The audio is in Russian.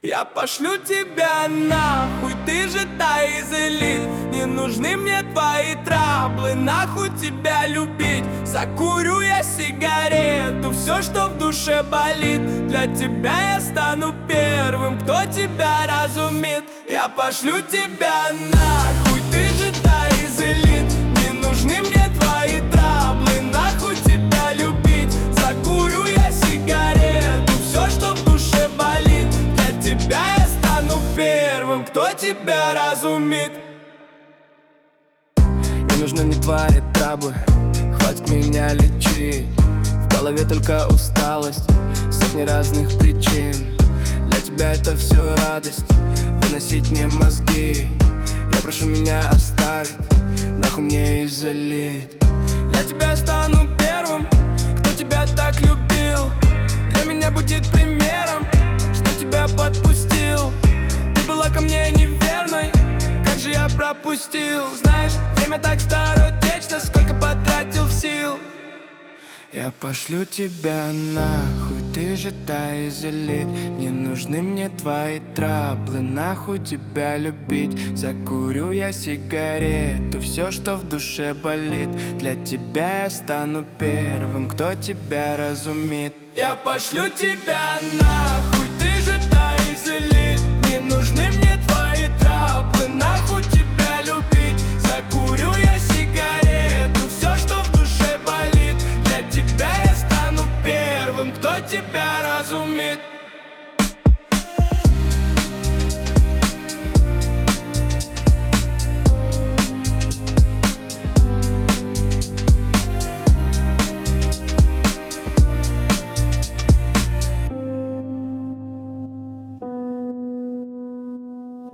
Я пошлю тебя нахуй, ты же та из элит. Не нужны мне твои траблы, нахуй тебя любить. Закурю я сигарету, все, что в душе болит. Для тебя я стану первым, кто тебя разумит. Я пошлю тебя нахуй, ты же та из элит. Не нужны мне твои траблы, нахуй тебя любить. Закурю я сигарету, все, что в душе болит. Для тебя я стану первым, кто тебя разумит. Не нужны мне твои траблы, хватит меня лечить. В голове только усталость, сотни разных причин. Для тебя это все радость, выносить мне мозги. Я прошу меня оставить, нахуй мне и залить. Для тебя стану первым, кто тебя так любил. Для меня будет примером, что тебя подпустил. Ты была ко мне неверной, как же я пропустил. Знаешь, время так скоротечно, сколько потратил сил. Я пошлю тебя нахуй, ты же та из элит. Не нужны мне твои траблы, нахуй тебя любить. Закурю я сигарету, все, что в душе болит. Для тебя я стану первым, кто тебя разумит. Я пошлю тебя нахуй.